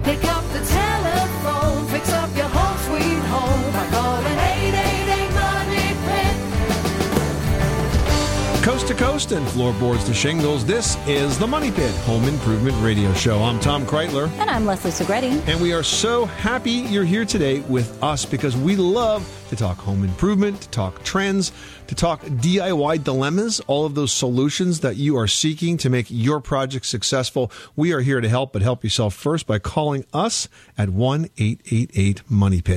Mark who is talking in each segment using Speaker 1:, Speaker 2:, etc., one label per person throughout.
Speaker 1: Pick up the telephone, fix up your home sweet home by calling 888-MONEY-PIT.
Speaker 2: Coast to coast and floorboards to shingles, this is the Money Pit Home Improvement Radio Show. I'm Tom Kreitler.
Speaker 3: And I'm Leslie Segretti.
Speaker 2: And we are so happy you're here today with us because we love to talk home improvement, to talk trends, to talk DIY dilemmas, all of those solutions that you are seeking to make your project successful. We are here to help, but help yourself first by calling us at 1-888-MONEY-PIT,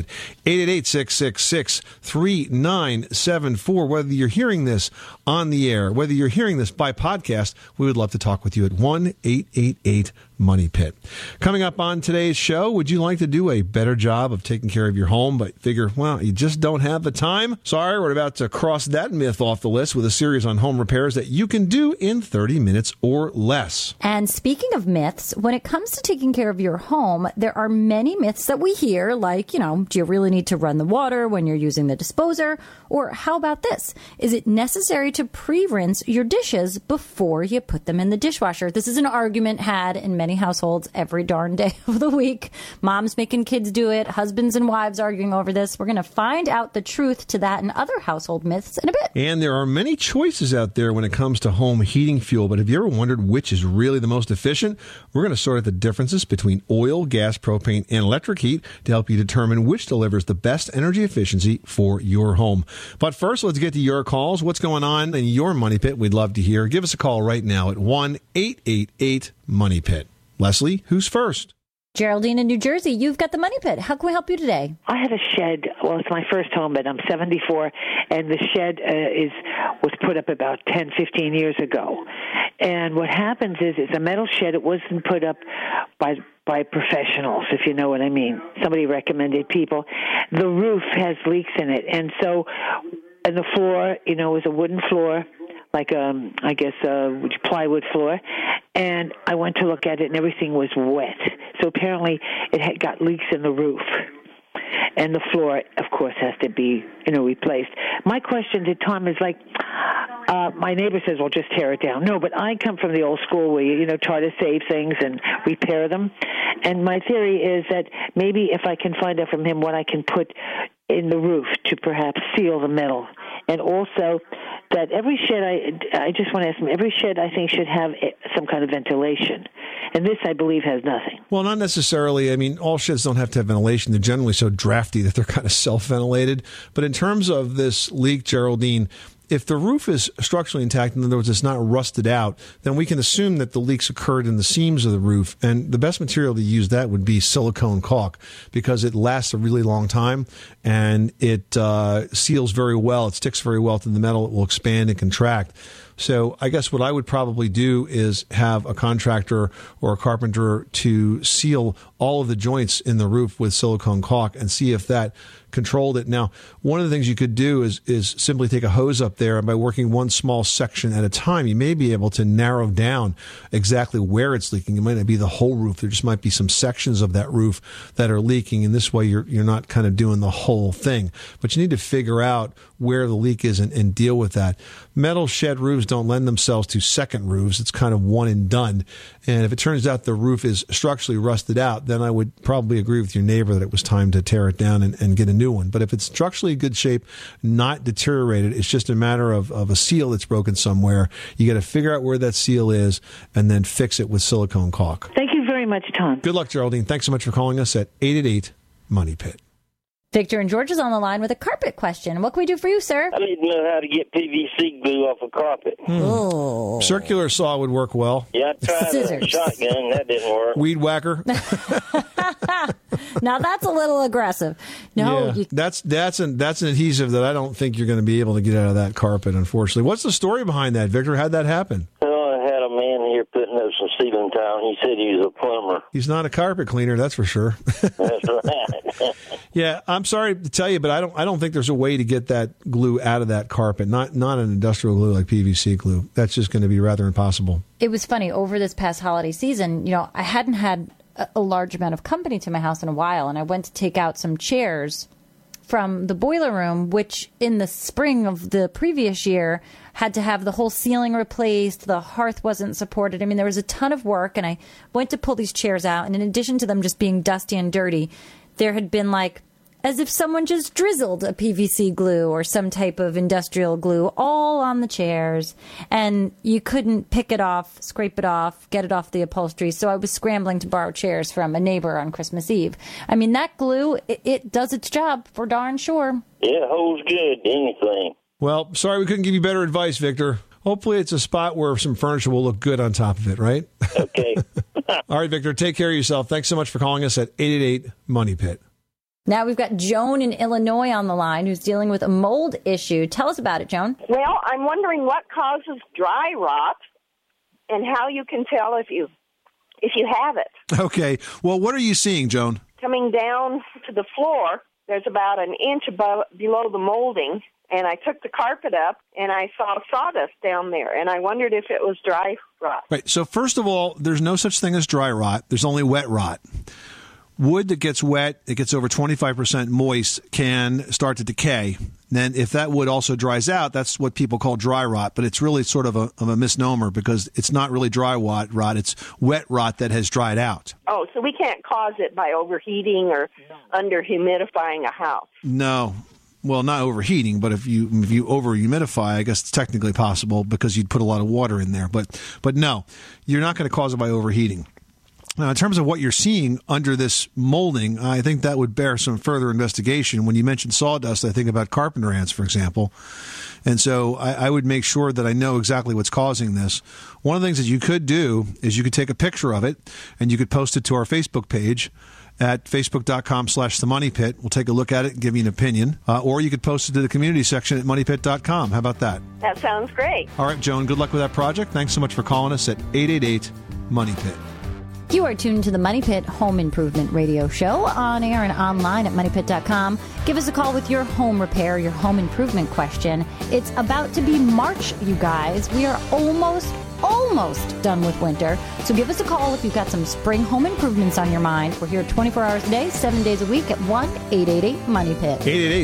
Speaker 2: 888-666-3974. Whether you're hearing this on the air, whether you're hearing this by podcast, we would love to talk with you at 1-888-MONEY-PIT. Coming up on today's show, would you like to do a better job of taking care of your home, but figure, well, you just don't have the time? Sorry, we're about to cross that myth off the list with a series on home repairs that you can do in 30 minutes or less.
Speaker 3: And speaking of myths, when it comes to taking care of your home, there are many myths that we hear, like, do you really need to run the water when you're using the disposer? Or how about this? Is it necessary to pre-rinse your dishes before you put them in the dishwasher? This is an argument had in many households every darn day of the week. Moms making kids do it, husbands and wives arguing over this. We're going to find out the truth to that and other household myths in a bit.
Speaker 2: And there are many choices out there when it comes to home heating fuel, but have you ever wondered which is really the most efficient? We're going to sort out the differences between oil, gas, propane, and electric heat to help you determine which delivers the best energy efficiency for your home. But first, let's get to your calls. What's going on in your Money Pit? We'd love to hear. Give us a call right now at 1-888-MONEY-PIT. Leslie, who's first?
Speaker 3: Geraldine in New Jersey, you've got the Money Pit. How can we help you today?
Speaker 4: I have a shed. Well, it's my first home, but I'm 74, and the shed was put up about 10, 15 years ago. And what happens is it's a metal shed. It wasn't put up by professionals, if you know what I mean. Somebody recommended people. The roof has leaks in it, and so and the floor, is a wooden floor, like plywood floor. And I went to look at it, and everything was wet. So apparently it had got leaks in the roof. And the floor, of course, has to be, replaced. My question to Tom is my neighbor says, well, just tear it down. No, but I come from the old school where you, try to save things and repair them. And my theory is that maybe if I can find out from him what I can put in the roof to perhaps seal the metal. And also that every shed, I just want to ask him, every shed I think should have some kind of ventilation. And this, I believe, has nothing.
Speaker 2: Well, not necessarily. I mean, all sheds don't have to have ventilation. They're generally so drafty that they're kind of self-ventilated. But in terms of this leak, Geraldine, if the roof is structurally intact, in other words, it's not rusted out, then we can assume that the leaks occurred in the seams of the roof. And the best material to use that would be silicone caulk because it lasts a really long time and it seals very well. It sticks very well to the metal. It will expand and contract. So I guess what I would probably do is have a contractor or a carpenter to seal all of the joints in the roof with silicone caulk and see if that controlled it. Now, one of the things you could do is simply take a hose up there, and by working one small section at a time, you may be able to narrow down exactly where it's leaking. It might not be the whole roof. There just might be some sections of that roof that are leaking, and this way you're not kind of doing the whole thing. But you need to figure out where the leak is and deal with that. Metal shed roofs don't lend themselves to second roofs. It's kind of one and done. And if it turns out the roof is structurally rusted out, then I would probably agree with your neighbor that it was time to tear it down and get a new one. But if it's structurally in good shape, not deteriorated, it's just a matter of a seal that's broken somewhere. You got to figure out where that seal is and then fix it with silicone caulk.
Speaker 4: Thank you very much, Tom.
Speaker 2: Good luck, Geraldine. Thanks so much for calling us at 888-MONEY-PIT.
Speaker 3: Victor in Georgia's on the line with a carpet question. What can we do for you, sir?
Speaker 5: I need to know how to get PVC glue off a carpet.
Speaker 3: Oh.
Speaker 2: Circular saw would work well.
Speaker 5: Yeah, I tried
Speaker 3: Scissors.
Speaker 5: a shotgun. That didn't work.
Speaker 2: Weed whacker.
Speaker 3: Now that's a little aggressive. No,
Speaker 2: yeah, that's an adhesive that I don't think you're going to be able to get out of that carpet, unfortunately. What's the story behind that, Victor? How'd that happen?
Speaker 5: Well, I had a man here putting up some ceiling tile. He said he was a plumber.
Speaker 2: He's not a carpet cleaner, that's for sure.
Speaker 5: That's right.
Speaker 2: Yeah, I'm sorry to tell you, but I don't think there's a way to get that glue out of that carpet. Not an industrial glue like PVC glue. That's just going to be rather impossible.
Speaker 3: It was funny over this past holiday season. I hadn't had a large amount of company to my house in a while, and I went to take out some chairs from the boiler room, which in the spring of the previous year had to have the whole ceiling replaced. The hearth wasn't supported. I mean, there was a ton of work, and I went to pull these chairs out. And in addition to them just being dusty and dirty, there had been as if someone just drizzled a PVC glue or some type of industrial glue all on the chairs, and you couldn't pick it off, scrape it off, get it off the upholstery. So I was scrambling to borrow chairs from a neighbor on Christmas Eve. I mean, that glue, it does its job for darn sure.
Speaker 5: Yeah, holds good, anything.
Speaker 2: Well, sorry we couldn't give you better advice, Victor. Hopefully it's a spot where some furniture will look good on top of it, right?
Speaker 5: Okay.
Speaker 2: All right, Victor, take care of yourself. Thanks so much for calling us at 888-MONEY-PIT.
Speaker 3: Now we've got Joan in Illinois on the line who's dealing with a mold issue. Tell us about it, Joan.
Speaker 6: Well, I'm wondering what causes dry rot and how you can tell if you have it.
Speaker 2: Okay. Well, what are you seeing, Joan?
Speaker 6: Coming down to the floor, there's about an inch below the molding, and I took the carpet up, and I saw sawdust down there, and I wondered if it was dry rot.
Speaker 2: Right. So first of all, there's no such thing as dry rot. There's only wet rot. Wood that gets wet, it gets over 25% moist, can start to decay. Then if that wood also dries out, that's what people call dry rot. But it's really sort of a misnomer because it's not really dry rot. It's wet rot that has dried out.
Speaker 6: Oh, so we can't cause it by overheating or under-humidifying a house?
Speaker 2: No. Well, not overheating, but if you over-humidify, I guess it's technically possible because you'd put a lot of water in there. But no, you're not going to cause it by overheating. Now, in terms of what you're seeing under this molding, I think that would bear some further investigation. When you mentioned sawdust, I think about carpenter ants, for example. And so I would make sure that I know exactly what's causing this. One of the things that you could do is you could take a picture of it and you could post it to our Facebook page at facebook.com/themoneypit. We'll take a look at it and give you an opinion. Or you could post it to the community section at moneypit.com. How about that?
Speaker 6: That sounds great.
Speaker 2: All right, Joan, good luck with that project. Thanks so much for calling us at 888-MONEY-PIT.
Speaker 3: You are tuned to the Money Pit Home Improvement Radio Show on air and online at moneypit.com. Give us a call with your home repair, your home improvement question. It's about to be March, you guys. We are almost done with winter. So give us a call if you've got some spring home improvements on your mind. We're here 24 hours a day, 7 days a week at 1-888-MONEY-PIT.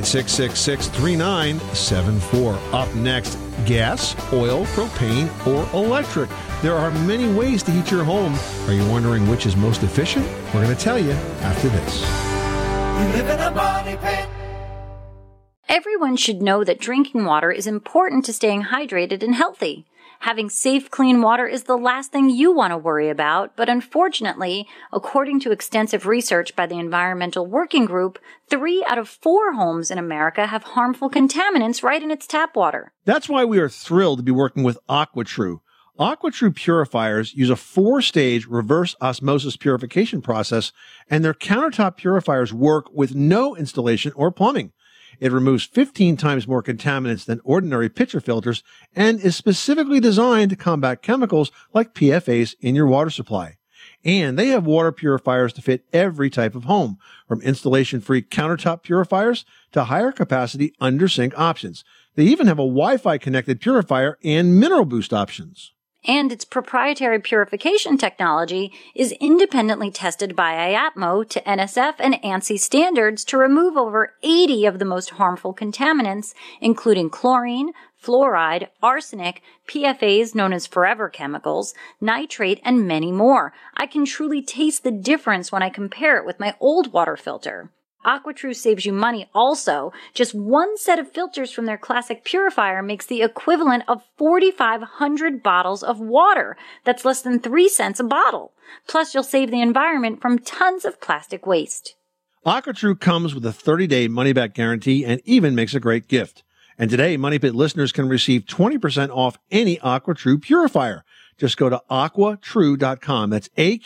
Speaker 2: 888-666-3974. Up next, gas, oil, propane, or electric. There are many ways to heat your home. Are you wondering which is most efficient? We're going to tell you after this.
Speaker 1: You live in a money pit.
Speaker 3: Everyone should know that drinking water is important to staying hydrated and healthy. Having safe, clean water is the last thing you want to worry about, but unfortunately, according to extensive research by the Environmental Working Group, 3 out of 4 homes in America have harmful contaminants right in its tap water.
Speaker 2: That's why we are thrilled to be working with AquaTrue. AquaTrue purifiers use a 4-stage reverse osmosis purification process, and their countertop purifiers work with no installation or plumbing. It removes 15 times more contaminants than ordinary pitcher filters and is specifically designed to combat chemicals like PFAS in your water supply. And they have water purifiers to fit every type of home, from installation-free countertop purifiers to higher capacity under-sink options. They even have a Wi-Fi connected purifier and mineral boost options.
Speaker 3: And its proprietary purification technology is independently tested by IAPMO to NSF and ANSI standards to remove over 80 of the most harmful contaminants, including chlorine, fluoride, arsenic, PFAS known as forever chemicals, nitrate, and many more. I can truly taste the difference when I compare it with my old water filter. AquaTrue saves you money also. Just one set of filters from their classic purifier makes the equivalent of 4,500 bottles of water. That's less than 3 cents a bottle. Plus, you'll save the environment from tons of plastic waste.
Speaker 2: AquaTrue comes with a 30-day money-back guarantee and even makes a great gift. And today, Money Pit listeners can receive 20% off any AquaTrue purifier. Just go to aquatrue.com. That's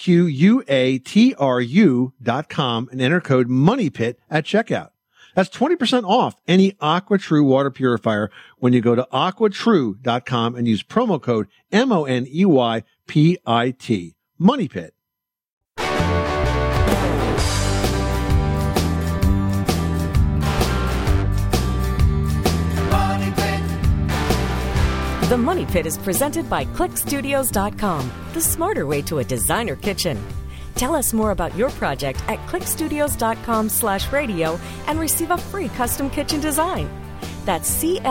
Speaker 2: AQUATRU.com and enter code MONEYPIT at checkout. That's 20% off any AquaTrue water purifier when you go to aquatrue.com and use promo code MONEYPIT. MONEYPIT.
Speaker 7: The Money Pit is presented by ClickStudios.com, the smarter way to a designer kitchen. Tell us more about your project at clickstudios.com/radio and receive a free custom kitchen design. That's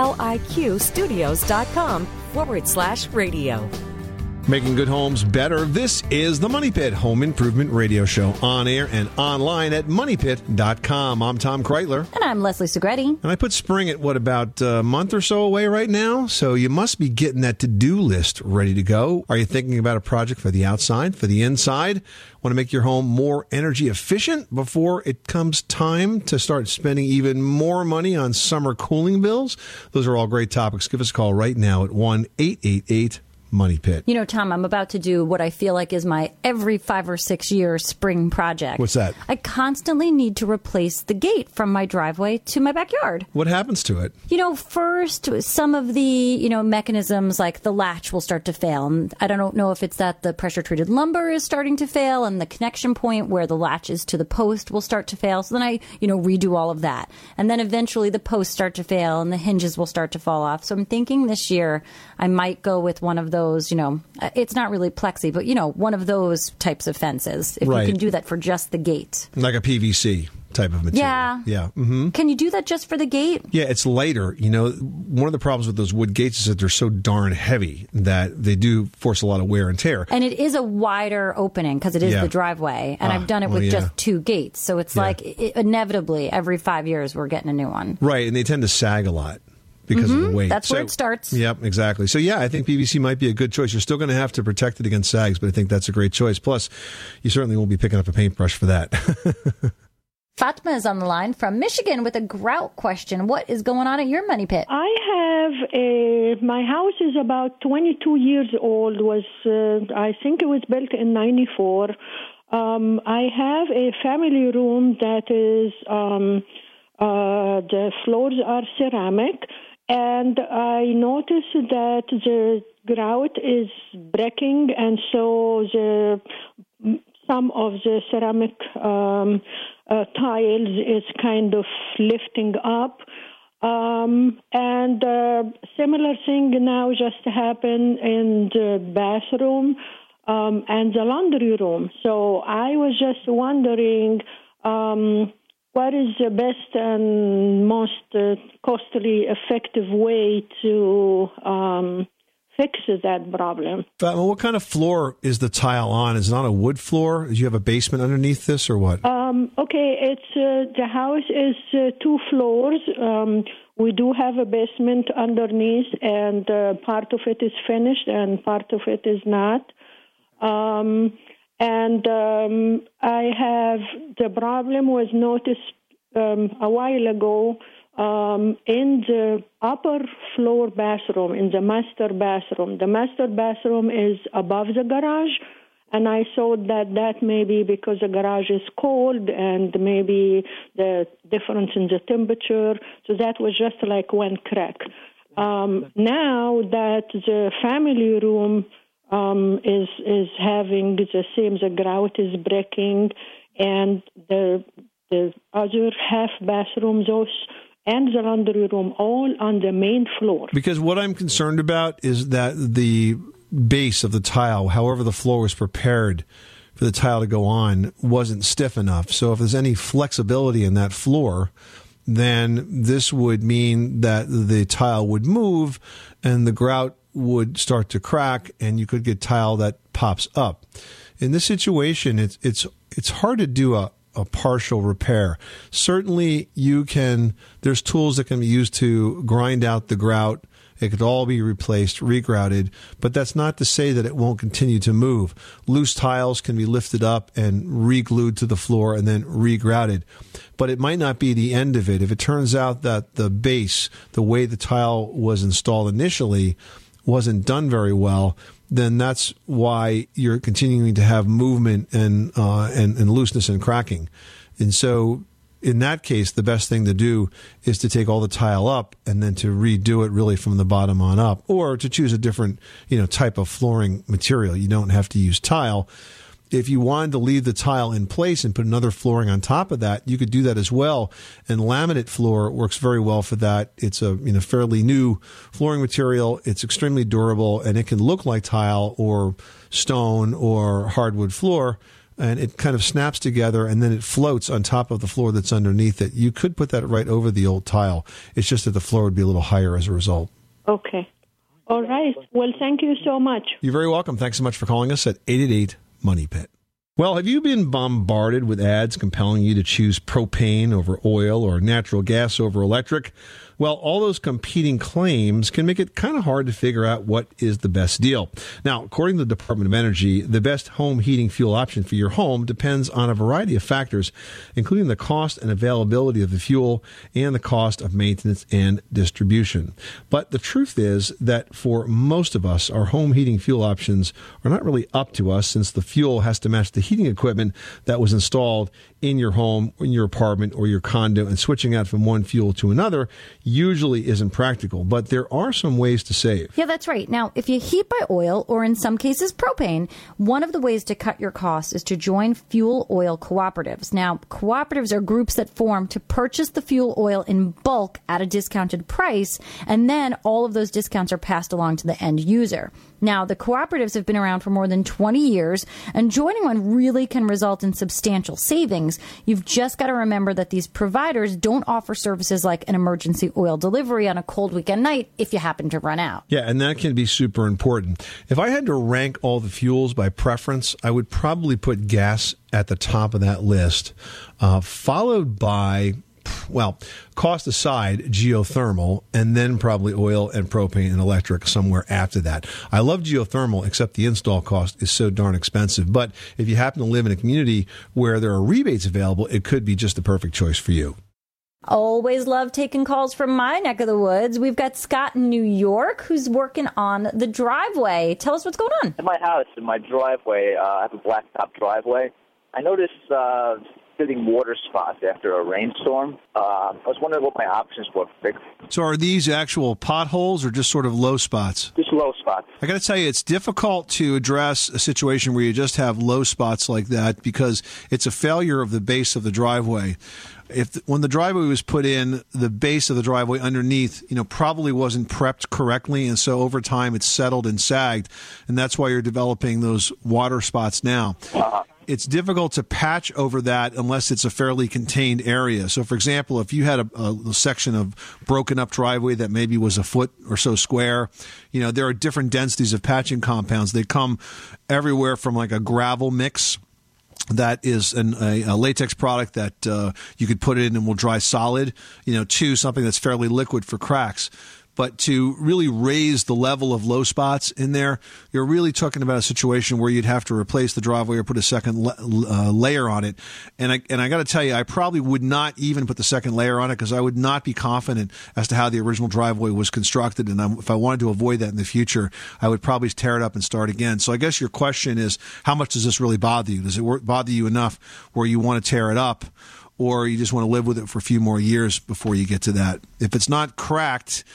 Speaker 7: CLIQstudios.com/radio.
Speaker 2: Making good homes better. This is the Money Pit Home Improvement Radio Show, on air and online at moneypit.com. I'm Tom Kreitler.
Speaker 3: And I'm Leslie Segretti.
Speaker 2: And I put spring at, about a month or so away right now? So you must be getting that to-do list ready to go. Are you thinking about a project for the outside, for the inside? Want to make your home more energy efficient before it comes time to start spending even more money on summer cooling bills? Those are all great topics. Give us a call right now at 1-888 Money Pit.
Speaker 3: You know, Tom, I'm about to do what I feel like is my every 5 or 6 year spring project.
Speaker 2: What's that?
Speaker 3: I constantly need to replace the gate from my driveway to my backyard.
Speaker 2: What happens to it?
Speaker 3: You know, first, some of the, mechanisms like the latch will start to fail. And I don't know if it's that the pressure-treated lumber is starting to fail and the connection point where the latch is to the post will start to fail. So then I, redo all of that. And then eventually the posts start to fail and the hinges will start to fall off. So I'm thinking this year I might go with one of those, it's not really plexi, but, one of those types of fences. If you can do that for just the gate.
Speaker 2: Like a PVC type of material.
Speaker 3: Yeah.
Speaker 2: Yeah. Mm-hmm.
Speaker 3: Can you do that just for the gate?
Speaker 2: Yeah, it's lighter. One of the problems with those wood gates is that they're so darn heavy that they do force a lot of wear and tear.
Speaker 3: And it is a wider opening because it is the driveway. And I've done it with just 2 gates. So it's inevitably every 5 years we're getting a new one.
Speaker 2: Right. And they tend to sag a lot because of the weight.
Speaker 3: That's where it starts.
Speaker 2: Yep, exactly. So, I think PVC might be a good choice. You're still going to have to protect it against sags, but I think that's a great choice. Plus, you certainly won't be picking up a paintbrush for that.
Speaker 3: Fatma is on the line from Michigan with a grout question. What is going on at your Money Pit?
Speaker 8: I have my house is about 22 years old. I think it was built in 94. I have a family room that is, the floors are ceramic. And I noticed that the grout is breaking, and so some of the ceramic tiles is kind of lifting up. And similar thing now just happened in the bathroom and the laundry room. So I was just wondering, what is the best and most costly, effective way to fix that problem?
Speaker 2: What kind of floor is the tile on? Is it on a wood floor? Do you have a basement underneath this or what?
Speaker 8: Okay, it's the house is 2 floors. We do have a basement underneath, and part of it is finished and part of it is not. And I have the problem was noticed a while ago in the upper floor bathroom, in the master bathroom. The master bathroom is above the garage, and I thought that may be because the garage is cold and maybe the difference in the temperature. So that was just like one crack. Now that the family room is having the same, the grout is breaking, and the other half bathroom, and the laundry room, all on the main floor. Because
Speaker 2: what I'm concerned about is that the base of the tile, however the floor was prepared for the tile to go on, wasn't stiff enough. So if there's any flexibility in that floor, then this would mean that the tile would move and the grout would start to crack, and you could get tile that pops up. In this situation, it's hard to do a partial repair. Certainly, there's tools that can be used to grind out the grout. It could all be replaced, regrouted, but that's not to say that it won't continue to move. Loose tiles can be lifted up and re-glued to the floor and then regrouted, but it might not be the end of it. If it turns out that the base, the way the tile was installed initially, wasn't done very well, then that's why you're continuing to have movement and looseness and cracking. And so in that case, the best thing to do is to take all the tile up and then to redo it really from the bottom on up, or to choose a different, type of flooring material. You don't have to use tile. If you wanted to leave the tile in place and put another flooring on top of that, you could do that as well. And laminate floor works very well for that. It's a fairly new flooring material. It's extremely durable, and it can look like tile or stone or hardwood floor. and it kind of snaps together and then it floats on top of the floor that's underneath it. You could put that right over the old tile. It's just that the floor would be a little higher as a result.
Speaker 8: Okay. All right. Well, thank you so much.
Speaker 2: You're very welcome. Thanks so much for calling us at 888-MONEY-PIT. Well, have you been bombarded with ads compelling you to choose propane over oil or natural gas over electric? Well, all those competing claims can make it kind of hard to figure out what is the best deal. Now, according to the Department of Energy, the best home heating fuel option for your home depends on a variety of factors, including the cost and availability of the fuel and the cost of maintenance and distribution. But the truth is that for most of us, our home heating fuel options are not really up to us, since the fuel has to match the heating equipment that was installed in your home, in your apartment, or your condo, and switching out from one fuel to another usually isn't practical. But there are some ways to save.
Speaker 3: Yeah, that's right. Now, if you heat by oil, or in some cases propane, one of the ways to cut your costs is to join fuel oil cooperatives. Now, cooperatives are groups that form to purchase the fuel oil in bulk at a discounted price, and then all of those discounts are passed along to the end user. Now, the cooperatives have been around for more than 20 years, and joining one really can result in substantial savings. You've just got to remember that these providers don't offer services like an emergency oil delivery on a cold weekend night if you happen to run out.
Speaker 2: Yeah, and that can be super important. If I had to rank all the fuels by preference, I would probably put gas at the top of that list, followed by, well, cost aside, geothermal, and then probably oil and propane and electric somewhere after that. I love geothermal, except the install cost is so darn expensive. But if you happen to live in a community where there are rebates available, it could be just the perfect choice for you.
Speaker 3: Always love taking calls from my neck of the woods. We've got Scott in New York who's working on the driveway. Tell us what's going on.
Speaker 9: In my house, in my driveway, I have a blacktop driveway. I noticed sitting water spots after a rainstorm. I was wondering what my options were.
Speaker 2: So are these actual potholes or just sort of low spots?
Speaker 9: Just low spots.
Speaker 2: I got to tell you, it's difficult to address a situation where you just have low spots like that because it's a failure of the base of the driveway. When the driveway was put in, the base of the driveway underneath, probably wasn't prepped correctly, and so over time it's settled and sagged, and that's why you're developing those water spots now. It's difficult to patch over that unless it's a fairly contained area. So, for example, if you had a section of broken up driveway that maybe was a foot or so square, there are different densities of patching compounds. They come everywhere from like a gravel mix that is a latex product that you could put in and will dry solid, to something that's fairly liquid for cracks. But to really raise the level of low spots in there, you're really talking about a situation where you'd have to replace the driveway or put a second layer on it. And I got to tell you, I probably would not even put the second layer on it because I would not be confident as to how the original driveway was constructed. And if I wanted to avoid that in the future, I would probably tear it up and start again. So I guess your question is, how much does this really bother you? Does it bother you enough where you want to tear it up? Or you just want to live with it for a few more years before you get to that? If it's not cracked,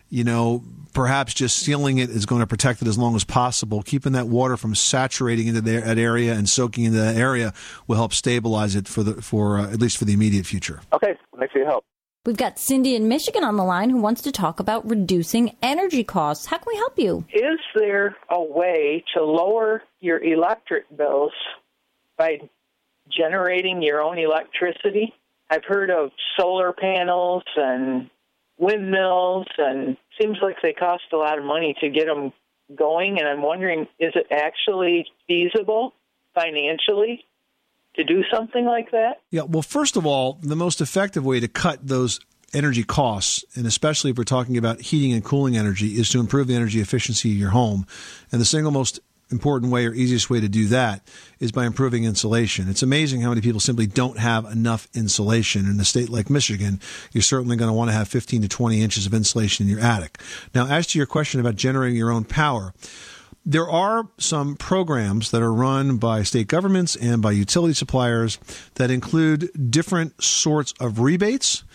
Speaker 2: perhaps just sealing it is going to protect it as long as possible. Keeping that water from saturating into that area and soaking into that area will help stabilize it for at least for the immediate future.
Speaker 9: Okay, thanks for your help.
Speaker 3: We've got Cindy in Michigan on the line who wants to talk about reducing energy costs. How can we help you?
Speaker 10: Is there a way to lower your electric bills by generating your own electricity? I've heard of solar panels and windmills, and seems like they cost a lot of money to get them going, and I'm wondering, is it actually feasible financially to do something like that?
Speaker 2: Yeah, well, first of all, the most effective way to cut those energy costs, and especially if we're talking about heating and cooling energy, is to improve the energy efficiency of your home. And the single most important way or easiest way to do that is by improving insulation. It's amazing how many people simply don't have enough insulation. In a state like Michigan, you're certainly going to want to have 15 to 20 inches of insulation in your attic. Now, as to your question about generating your own power, there are some programs that are run by state governments and by utility suppliers that include different sorts of rebates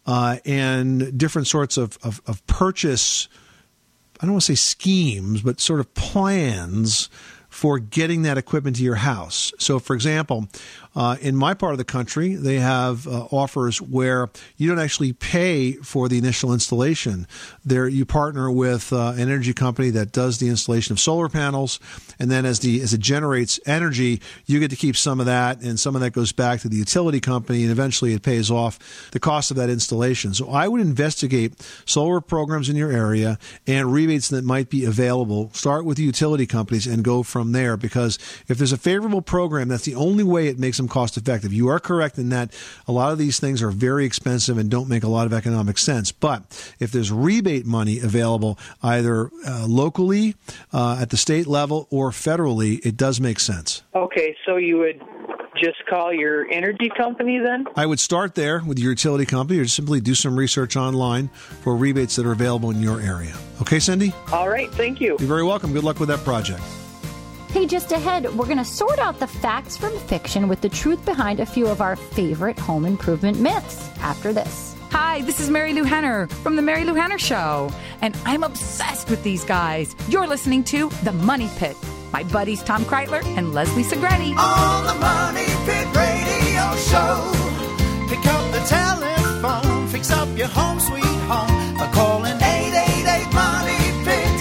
Speaker 2: and different sorts of purchase, I don't want to say schemes, but sort of plans for getting that equipment to your house. So, for example, In my part of the country, they have offers where you don't actually pay for the initial installation. There, you partner with an energy company that does the installation of solar panels, and then as it generates energy, you get to keep some of that, and some of that goes back to the utility company, and eventually it pays off the cost of that installation. So I would investigate solar programs in your area and rebates that might be available. Start with the utility companies and go from there, because if there's a favorable program, that's the only way it makes them cost effective. You are correct in that a lot of these things are very expensive and don't make a lot of economic sense. But if there's rebate money available either locally at the state level or federally, it does make sense.
Speaker 10: Okay, so you would just call your energy company then?
Speaker 2: I would start there with your utility company, or simply do some research online for rebates that are available in your area. Okay, Cindy?
Speaker 10: All right, thank you.
Speaker 2: You're very welcome. Good luck with that project.
Speaker 3: Hey, just ahead, we're going to sort out the facts from fiction with the truth behind a few of our favorite home improvement myths after this.
Speaker 11: Hi, this is Mary Lou Henner from The Mary Lou Henner Show, and I'm obsessed with these guys. You're listening to The Money Pit. My buddies Tom Kreitler and Leslie Segrete.
Speaker 1: On the Money Pit Radio Show. Pick up the telephone, fix up your home sweet home by calling 888-MONEY-PIT.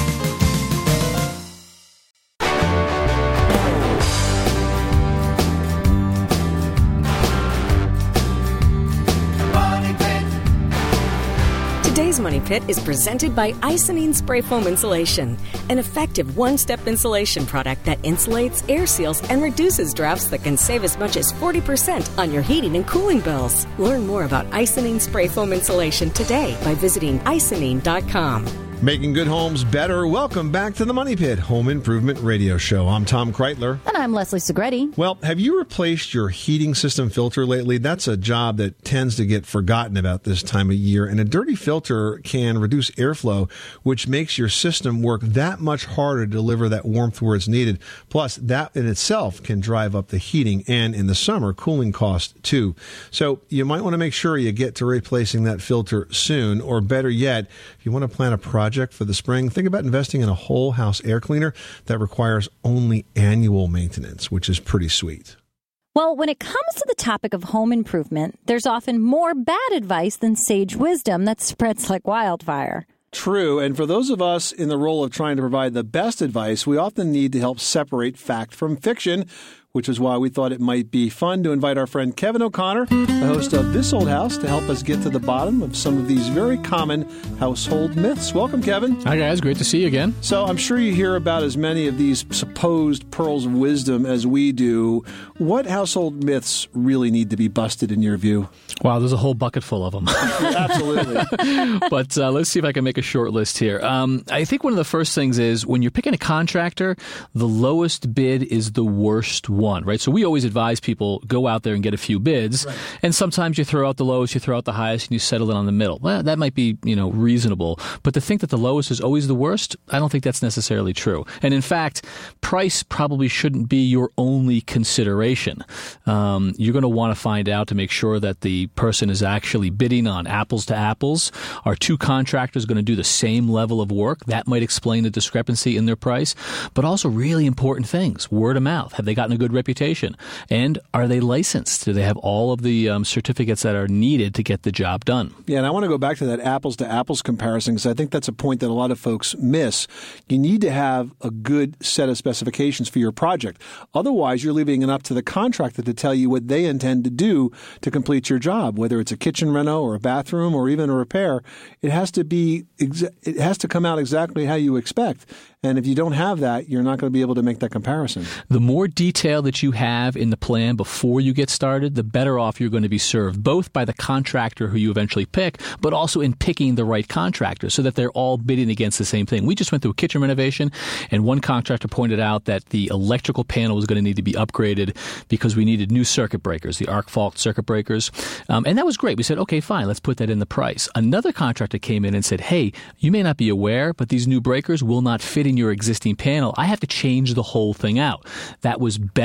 Speaker 7: Today's Money Pit is presented by Icynene Spray Foam Insulation, an effective one-step insulation product that insulates, air seals, and reduces drafts that can save as much as 40% on your heating and cooling bills. Learn more about Icynene Spray Foam Insulation today by visiting icynene.com.
Speaker 2: Making good homes better. Welcome back to the Money Pit Home Improvement Radio Show. I'm Tom Kreitler.
Speaker 3: And I'm Leslie Segrete.
Speaker 2: Well, have you replaced your heating system filter lately? That's a job that tends to get forgotten about this time of year. And a dirty filter can reduce airflow, which makes your system work that much harder to deliver that warmth where it's needed. Plus, that in itself can drive up the heating and, in the summer, cooling cost too. So you might want to make sure you get to replacing that filter soon, or better yet, if you want to plan a project for the spring, think about investing in a whole house air cleaner that requires only annual maintenance, which is pretty sweet.
Speaker 3: Well, when it comes to the topic of home improvement, there's often more bad advice than sage wisdom that spreads like wildfire.
Speaker 2: True, and for those of us in the role of trying to provide the best advice, we often need to help separate fact from fiction, which is why we thought it might be fun to invite our friend Kevin O'Connor, the host of This Old House, to help us get to the bottom of some of these very common household myths. Welcome, Kevin.
Speaker 12: Hi, guys. Great to see you again.
Speaker 2: So I'm sure you hear about as many of these supposed pearls of wisdom as we do. What household myths really need to be busted in your view?
Speaker 12: Wow, there's a whole bucket full of them.
Speaker 2: Absolutely.
Speaker 12: But let's see if I can make a short list here. I think one of the first things is when you're picking a contractor, the lowest bid is the worst one, right? So we always advise people, go out there and get a few bids. Right. And sometimes you throw out the lowest, you throw out the highest, and you settle in on the middle. Well, that might be, reasonable. But to think that the lowest is always the worst, I don't think that's necessarily true. And in fact, price probably shouldn't be your only consideration. You're going to want to find out to make sure that the person is actually bidding on apples to apples. Are two contractors going to do the same level of work? That might explain the discrepancy in their price. But also really important things, word of mouth. Have they gotten a good reputation? And are they licensed? Do they have all of the certificates that are needed to get the job done?
Speaker 2: Yeah, and I want to go back to that apples to apples comparison, because I think that's a point that a lot of folks miss. You need to have a good set of specifications for your project. Otherwise, you're leaving it up to the contractor to tell you what they intend to do to complete your job, whether it's a kitchen reno or a bathroom or even a repair. It has to come out exactly how you expect. And if you don't have that, you're not going to be able to make that comparison.
Speaker 12: The more detail that you have in the plan before you get started, the better off you're going to be served, both by the contractor who you eventually pick, but also in picking the right contractor so that they're all bidding against the same thing. We just went through a kitchen renovation, and one contractor pointed out that the electrical panel was going to need to be upgraded because we needed new circuit breakers, the arc fault circuit breakers. And that was great. We said, okay, fine, let's put that in the price. Another contractor came in and said, hey, you may not be aware, but these new breakers will not fit in your existing panel. I have to change the whole thing out. That was better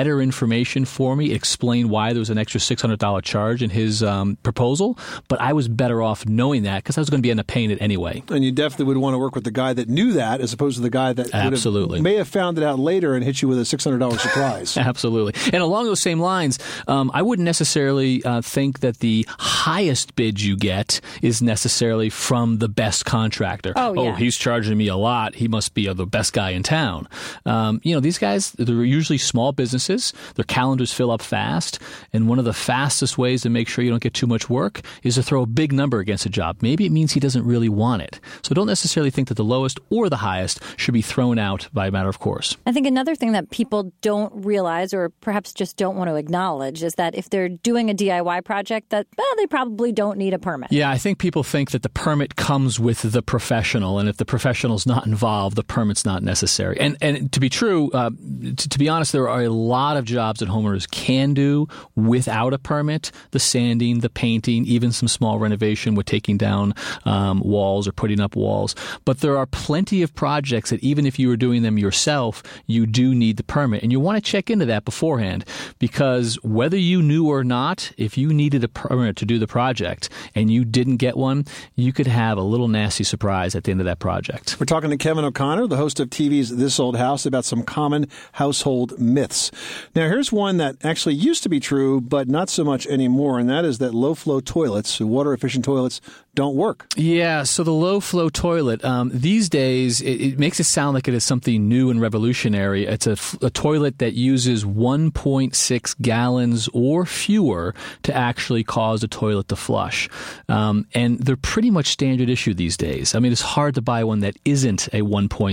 Speaker 12: better information for me, explain why there was an extra $600 charge in his proposal, but I was better off knowing that because I was going to be end up paying it anyway.
Speaker 2: And you definitely would want to work with the guy that knew that as opposed to the guy that may have found it out later and hit you with a $600 surprise.
Speaker 12: Absolutely. And along those same lines, I wouldn't necessarily think that the highest bid you get is necessarily from the best contractor.
Speaker 3: Oh,
Speaker 12: he's charging me a lot. He must be the best guy in town. These guys, they're usually small businesses. Their calendars fill up fast. And one of the fastest ways to make sure you don't get too much work is to throw a big number against a job. Maybe it means he doesn't really want it. So don't necessarily think that the lowest or the highest should be thrown out by a matter of course.
Speaker 3: I think another thing that people don't realize or perhaps just don't want to acknowledge is that if they're doing a DIY project, that they probably don't need a permit.
Speaker 12: Yeah, I think people think that the permit comes with the professional, and if the professional's not involved, the permit's not necessary. And to be true, to be honest, there are a lot of jobs that homeowners can do without a permit: the sanding, the painting, even some small renovation with taking down walls or putting up walls. But there are plenty of projects that even if you were doing them yourself, you do need the permit. And you want to check into that beforehand, because whether you knew or not, if you needed a permit to do the project and you didn't get one, you could have a little nasty surprise at the end of that project.
Speaker 2: We're talking to Kevin O'Connor, the host of TV's This Old House, about some common household myths. Now, here's one that actually used to be true, but not so much anymore, and that is that low-flow toilets, water-efficient toilets, don't work.
Speaker 12: Yeah, so the low-flow toilet, these days, it makes it sound like it is something new and revolutionary. It's a toilet that uses 1.6 gallons or fewer to actually cause a toilet to flush. And they're pretty much standard issue these days. I mean, it's hard to buy one that isn't a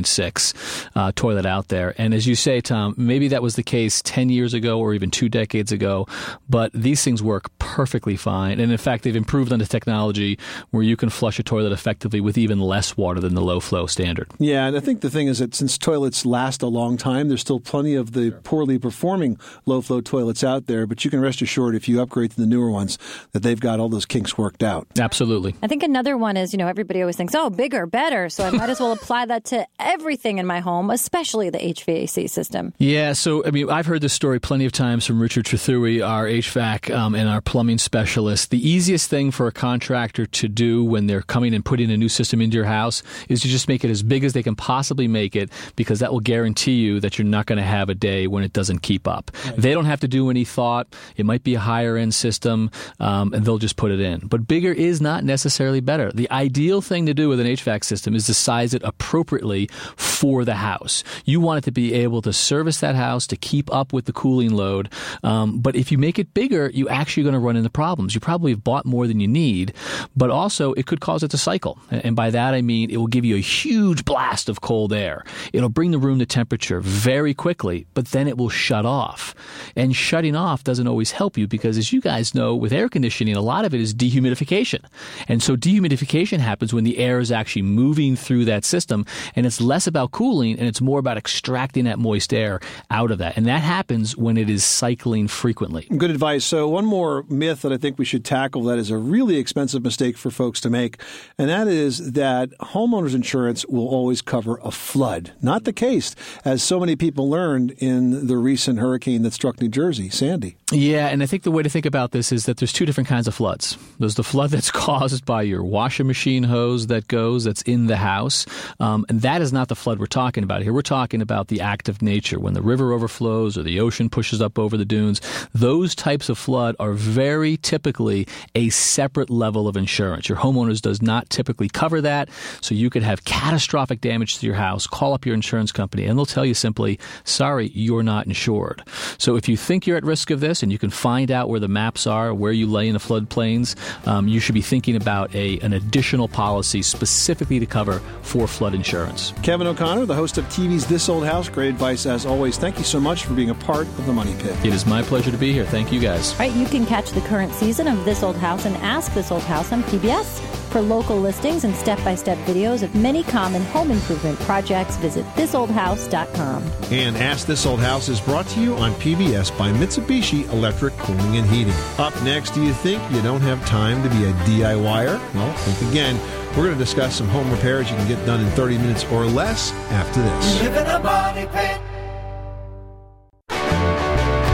Speaker 12: 1.6 toilet out there. And as you say, Tom, maybe that was the case 10 years ago or even 2 decades ago, but these things work perfectly fine. And in fact, they've improved on the technology where you can flush a toilet effectively with even less water than the low-flow standard.
Speaker 2: Yeah, and I think the thing is that since toilets last a long time, there's still plenty of the poorly performing low-flow toilets out there, but you can rest assured if you upgrade to the newer ones that they've got all those kinks worked out.
Speaker 12: Absolutely.
Speaker 3: I think another one is, everybody always thinks, bigger, better, so I might as well apply that to everything in my home, especially the HVAC system.
Speaker 12: Yeah, so, I've heard this story plenty of times from Richard Trethewey, our HVAC and our plumbing specialist. The easiest thing for a contractor to do when they're coming and putting a new system into your house is to just make it as big as they can possibly make it, because that will guarantee you that you're not going to have a day when it doesn't keep up. Right. They don't have to do any thought. It might be a higher end system, and they'll just put it in. But bigger is not necessarily better. The ideal thing to do with an HVAC system is to size it appropriately for the house. You want it to be able to service that house, to keep up with the cooling load. But if you make it bigger, you're actually going to run into problems. You probably have bought more than you need, but also it could cause it to cycle. And by that, I mean it will give you a huge blast of cold air. It'll bring the room to temperature very quickly, but then it will shut off. And shutting off doesn't always help you because, as you guys know, with air conditioning, a lot of it is dehumidification. And so dehumidification happens when the air is actually moving through that system, and it's less about cooling and it's more about extracting that moist air out of that. And that happens when it is cycling frequently.
Speaker 2: Good advice. So one more myth that I think we should tackle that is a really expensive mistake for folks to make, and that is that homeowners insurance will always cover a flood. Not the case, as so many people learned in the recent hurricane that struck New Jersey, Sandy.
Speaker 12: Yeah, and I think the way to think about this is that there's two different kinds of floods. There's the flood that's caused by your washing machine hose that's in the house, and that is not the flood we're talking about here. We're talking about the act of nature, when the river overflows or the ocean pushes up over the dunes. Those types of flood are very typically a separate level of insurance. Your homeowners does not typically cover that, so you could have catastrophic damage to your house. Call up your insurance company, and they'll tell you simply, sorry, you're not insured. So if you think you're at risk of this, and you can find out where the maps are, where you lay in the floodplains, you should be thinking about an additional policy specifically to cover for flood insurance.
Speaker 2: Kevin O'Connor, the host of TV's This Old House. Great advice as always. Thank you so much for being a part of the Money Pit.
Speaker 12: It is my pleasure to be here. Thank you, guys.
Speaker 3: All right, you can catch the current season of This Old House and Ask This Old House on PBS. For local listings and step-by-step videos of many common home improvement projects, visit thisoldhouse.com.
Speaker 2: And Ask This Old House is brought to you on PBS by Mitsubishi Electric Cooling and Heating. Up next, do you think you don't have time to be a DIYer? Well, think again. We're going to discuss some home repairs you can get done in 30 minutes or less after this.
Speaker 1: Live in a money pit.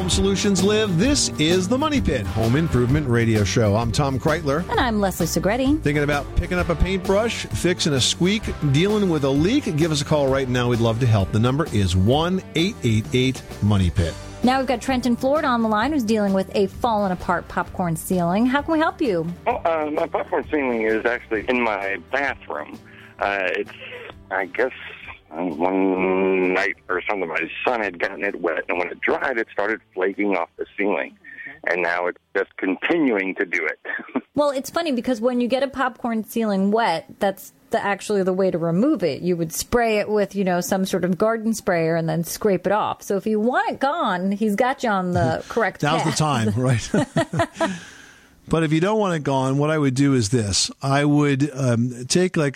Speaker 2: home solutions live. This is the Money Pit Home Improvement Radio Show. I'm Tom Kreitler.
Speaker 3: And I'm Leslie Segretti.
Speaker 2: Thinking about picking up a paintbrush, fixing a squeak, dealing with a leak? Give us a call right now. We'd love to help. The number is 1-888-MONEY-PIT.
Speaker 3: Now we've got Trent in Florida on the line who's dealing with a fallen apart popcorn ceiling. How can we help you?
Speaker 13: My popcorn ceiling is actually in my bathroom. It's, I guess, one night or something, my son had gotten it wet, and when it dried, it started flaking off the ceiling. And now it's just continuing to do it.
Speaker 3: Well, it's funny because when you get a popcorn ceiling wet, that's actually the way to remove it. You would spray it with, some sort of garden sprayer and then scrape it off. So if you want it gone, he's got you on the correct path.
Speaker 2: Now's the time, right? But if you don't want it gone, what I would do is this. I would take like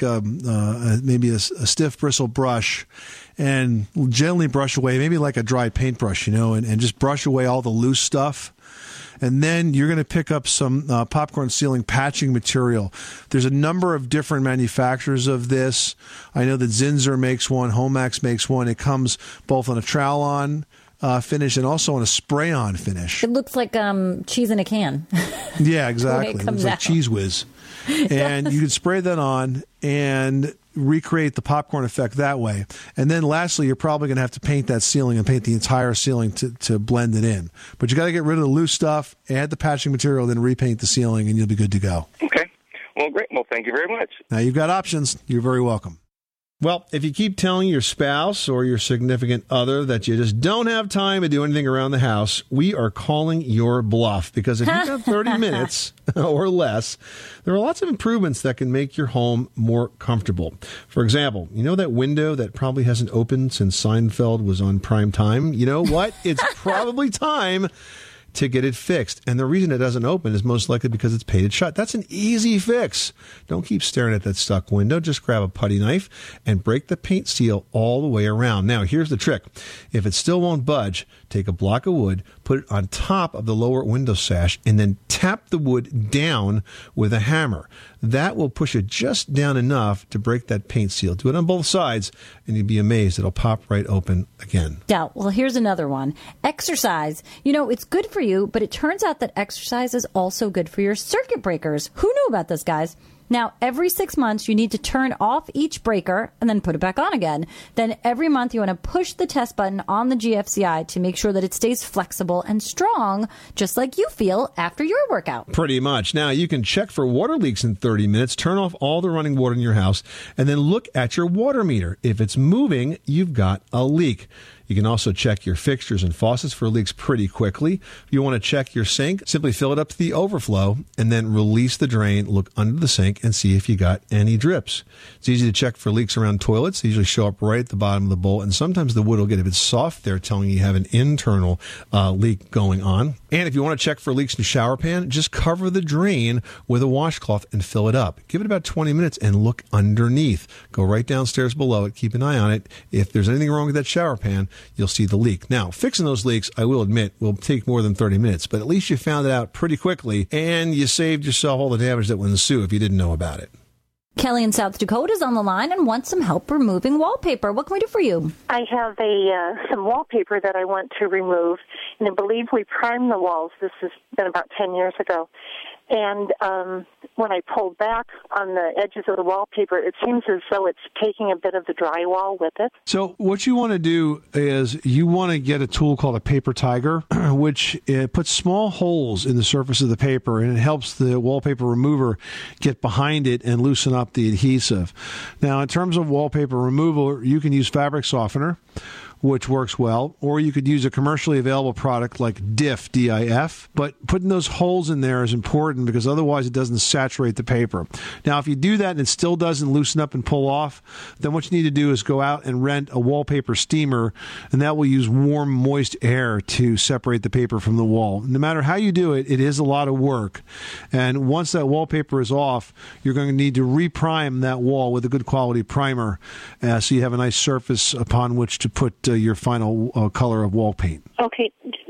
Speaker 2: maybe a stiff bristle brush and gently brush away, maybe like a dry paintbrush, and just brush away all the loose stuff. And then you're going to pick up some popcorn ceiling patching material. There's a number of different manufacturers of this. I know that Zinsser makes one, Homax makes one. It comes both on a trowel-on finish and also on a spray-on finish.
Speaker 3: It looks like cheese in a can.
Speaker 2: Yeah, exactly.
Speaker 3: It
Speaker 2: looks like Cheese Whiz. And you can spray that on and recreate the popcorn effect that way. And then lastly, you're probably going to have to paint that ceiling and paint the entire ceiling to blend it in. But you got to get rid of the loose stuff, add the patching material, then repaint the ceiling, and you'll be good to go.
Speaker 13: Okay. Well, great. Well, thank you very much.
Speaker 2: Now you've got options. You're very welcome. Well, if you keep telling your spouse or your significant other that you just don't have time to do anything around the house, we are calling your bluff. Because if you've got 30 minutes or less, there are lots of improvements that can make your home more comfortable. For example, that window that probably hasn't opened since Seinfeld was on prime time? You know what? It's probably time to get it fixed. And the reason it doesn't open is most likely because it's painted shut. That's an easy fix. Don't keep staring at that stuck window. Just grab a putty knife and break the paint seal all the way around. Now, here's the trick. If it still won't budge, take a block of wood, put it on top of the lower window sash, and then tap the wood down with a hammer. That will push it just down enough to break that paint seal. Do it on both sides, and you'd be amazed. It'll pop right open again.
Speaker 3: Yeah, well, here's another one. Exercise. It's good for you, but it turns out that exercise is also good for your circuit breakers. Who knew about this, guys? Now, every 6 months, you need to turn off each breaker and then put it back on again. Then every month, you want to push the test button on the GFCI to make sure that it stays flexible and strong, just like you feel after your workout.
Speaker 2: Pretty much. Now, you can check for water leaks in 30 minutes, turn off all the running water in your house, and then look at your water meter. If it's moving, you've got a leak. You can also check your fixtures and faucets for leaks pretty quickly. If you want to check your sink, simply fill it up to the overflow and then release the drain, look under the sink, and see if you got any drips. It's easy to check for leaks around toilets. They usually show up right at the bottom of the bowl, and sometimes the wood will get a bit soft there, telling you have an internal leak going on. And if you want to check for leaks in your shower pan, just cover the drain with a washcloth and fill it up. Give it about 20 minutes and look underneath. Go right downstairs below it. Keep an eye on it. If there's anything wrong with that shower pan, you'll see the leak. Now, fixing those leaks, I will admit, will take more than 30 minutes, but at least you found it out pretty quickly, and you saved yourself all the damage that would ensue if you didn't know about it.
Speaker 3: Kelly in South Dakota is on the line and wants some help removing wallpaper. What can we do for you?
Speaker 14: I have some wallpaper that I want to remove, and I believe we primed the walls. This has been about 10 years ago. And when I pulled back on the edges of the wallpaper, it seems as though it's taking a bit of the drywall with it.
Speaker 2: So what you want to do is you want to get a tool called a paper tiger, which puts small holes in the surface of the paper, and it helps the wallpaper remover get behind it and loosen up the adhesive. Now, in terms of wallpaper removal, you can use fabric softener, which works well, or you could use a commercially available product like DIF, D-I-F, but putting those holes in there is important because otherwise it doesn't saturate the paper. Now, if you do that and it still doesn't loosen up and pull off, then what you need to do is go out and rent a wallpaper steamer, and that will use warm, moist air to separate the paper from the wall. No matter how you do it, it is a lot of work, and once that wallpaper is off, you're going to need to reprime that wall with a good quality primer so you have a nice surface upon which to put your final color of wall paint.
Speaker 14: Okay. Do you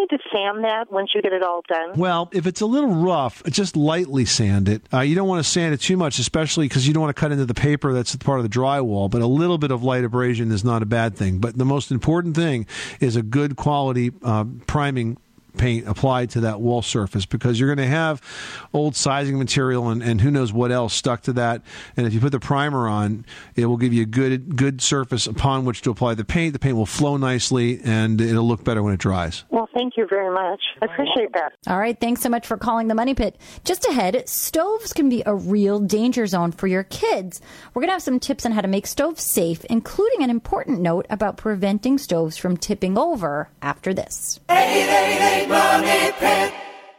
Speaker 14: need to sand that once you get it all done?
Speaker 2: Well, if it's a little rough, just lightly sand it. You don't want to sand it too much, especially because you don't want to cut into the paper that's part of the drywall. But a little bit of light abrasion is not a bad thing. But the most important thing is a good quality priming paint applied to that wall surface, because you're going to have old sizing material and who knows what else stuck to that. And if you put the primer on, it will give you a good surface upon which to apply the paint. The paint will flow nicely and it'll look better when it dries.
Speaker 14: Well, thank you very much. I appreciate that.
Speaker 3: All right. Thanks so much for calling the Money Pit. Just ahead, stoves can be a real danger zone for your kids. We're going to have some tips on how to make stoves safe, including an important note about preventing stoves from tipping over after this.
Speaker 1: 888 Money Pit.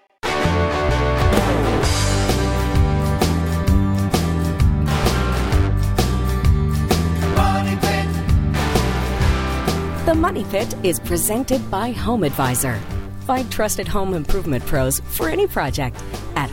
Speaker 1: Money Pit.
Speaker 7: The Money Pit is presented by Home Advisor. Find trusted home improvement pros for any project at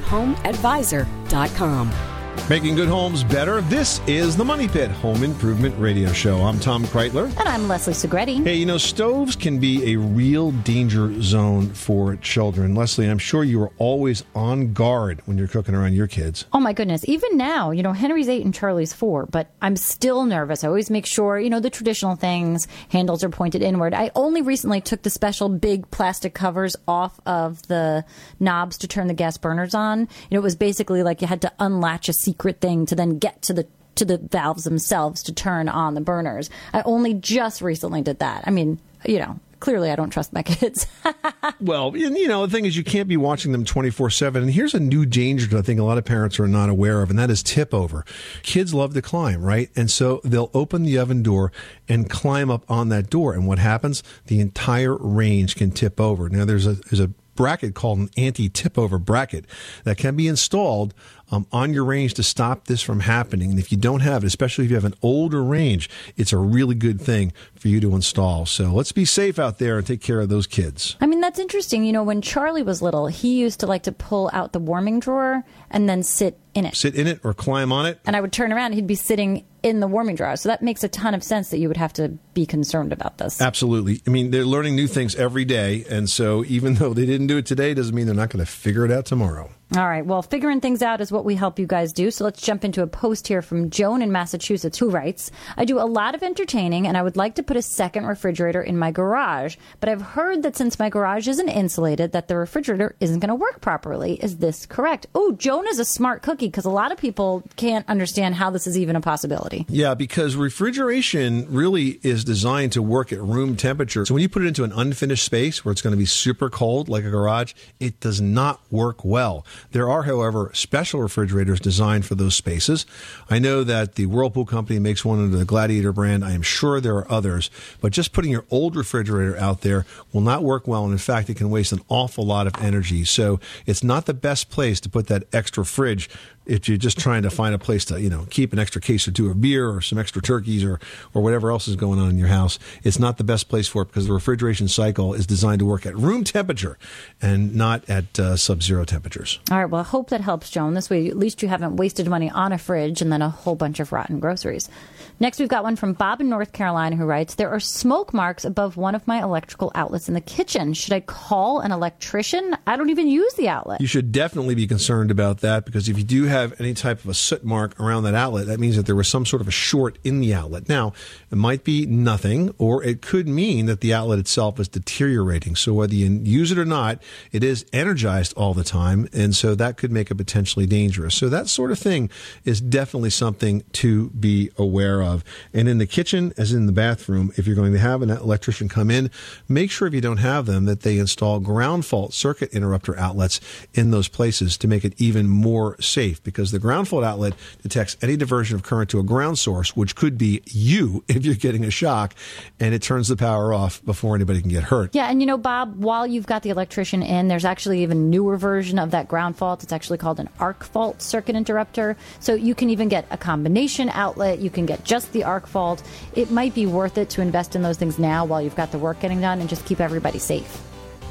Speaker 7: homeadvisor.com.
Speaker 2: Making good homes better. This is the Money Pit Home Improvement Radio Show. I'm Tom Kreitler.
Speaker 3: And I'm Leslie Segretti.
Speaker 2: Hey, stoves can be a real danger zone for children. Leslie, I'm sure you are always on guard when you're cooking around your kids.
Speaker 3: Oh, my goodness. Even now, Henry's 8 and Charlie's 4, but I'm still nervous. I always make sure, the traditional things, handles are pointed inward. I only recently took the special big plastic covers off of the knobs to turn the gas burners on. It was basically like you had to unlatch a secret thing to then get to the valves themselves to turn on the burners. I only just recently did that. I mean, clearly I don't trust my kids.
Speaker 2: Well, the thing is you can't be watching them 24/7. And here's a new danger that I think a lot of parents are not aware of, and that is tip over. Kids love to climb, right? And so they'll open the oven door and climb up on that door. And what happens? The entire range can tip over. Now, there's a bracket called an anti-tip over bracket that can be installed on your range to stop this from happening. And if you don't have it, especially if you have an older range, it's a really good thing for you to install. So let's be safe out there and take care of those kids.
Speaker 3: I mean, that's interesting. When Charlie was little, he used to like to pull out the warming drawer and then sit in it.
Speaker 2: Sit in it or climb on it.
Speaker 3: And I would turn around and he'd be sitting in the warming drawer. So that makes a ton of sense that you would have to be concerned about this.
Speaker 2: Absolutely. I mean, they're learning new things every day. And so even though they didn't do it today, doesn't mean they're not going to figure it out tomorrow.
Speaker 3: All right. Well, figuring things out is what we help you guys do. So let's jump into a post here from Joan in Massachusetts, who writes, I do a lot of entertaining and I would like to put a second refrigerator in my garage. But I've heard that since my garage isn't insulated, that the refrigerator isn't going to work properly. Is this correct? Oh, Joan is a smart cookie, because a lot of people can't understand how this is even a possibility.
Speaker 2: Yeah, because refrigeration really is designed to work at room temperature. So when you put it into an unfinished space where it's going to be super cold, like a garage, it does not work well. There are, however, special refrigerators designed for those spaces. I know that the Whirlpool company makes one under the Gladiator brand. I am sure there are others. But just putting your old refrigerator out there will not work well. And in fact, it can waste an awful lot of energy. So it's not the best place to put that extra fridge if you're just trying to find a place to, keep an extra case or two of beer or some extra turkeys or whatever else is going on in your house. It's not the best place for it, because the refrigeration cycle is designed to work at room temperature and not at sub-zero temperatures.
Speaker 3: All right. Well, I hope that helps, Joan. This way, at least you haven't wasted money on a fridge and then a whole bunch of rotten groceries. Next, we've got one from Bob in North Carolina, who writes, there are smoke marks above one of my electrical outlets in the kitchen. Should I call an electrician? I don't even use the outlet.
Speaker 2: You should definitely be concerned about that, because if you do have any type of a soot mark around that outlet, that means that there was some sort of a short in the outlet. Now, it might be nothing, or it could mean that the outlet itself is deteriorating. So whether you use it or not, it is energized all the time, and so that could make it potentially dangerous. So that sort of thing is definitely something to be aware of. And in the kitchen, as in the bathroom, if you're going to have an electrician come in, make sure if you don't have them that they install ground fault circuit interrupter outlets in those places to make it even more safe, because the ground fault outlet detects any diversion of current to a ground source, which could be you if you're getting a shock, and it turns the power off before anybody can get hurt.
Speaker 3: Yeah, and Bob, while you've got the electrician in, there's actually even a newer version of that ground fault. It's actually called an arc fault circuit interrupter. So you can even get a combination outlet. You can get just the arc fault. It might be worth it to invest in those things now while you've got the work getting done and just keep everybody safe.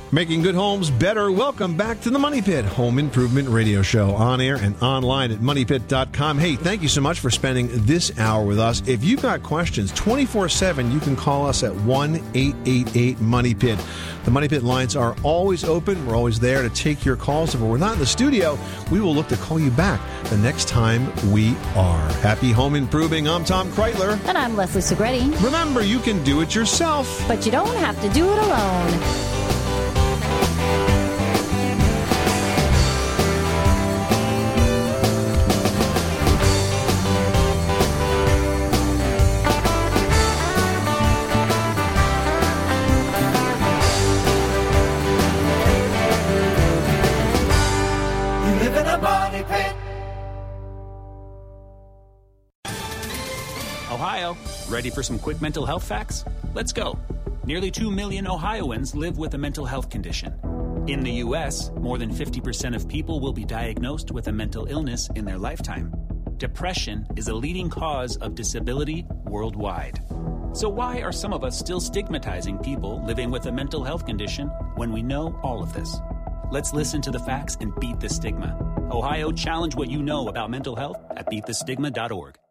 Speaker 2: Making good homes better. Welcome back to the Money Pit Home Improvement Radio Show, on air and online at moneypit.com. Hey, thank you so much for spending this hour with us. If you've got questions 24/7, you can call us at 1-888-MONEY-PIT. The Money Pit lines are always open. We're always there to take your calls. If we're not in the studio, we will look to call you back the next time we are. Happy home improving. I'm Tom Kreitler.
Speaker 3: And I'm Leslie Segretti.
Speaker 2: Remember, you can do it yourself,
Speaker 3: but you don't have to do it alone.
Speaker 15: Ohio, ready for some quick mental health facts? Let's go. Nearly 2 million Ohioans live with a mental health condition. In the U.S., more than 50% of people will be diagnosed with a mental illness in their lifetime. Depression is a leading cause of disability worldwide. So why are some of us still stigmatizing people living with a mental health condition when we know all of this? Let's listen to the facts and beat the stigma. Ohio, challenge what you know about mental health at beatthestigma.org.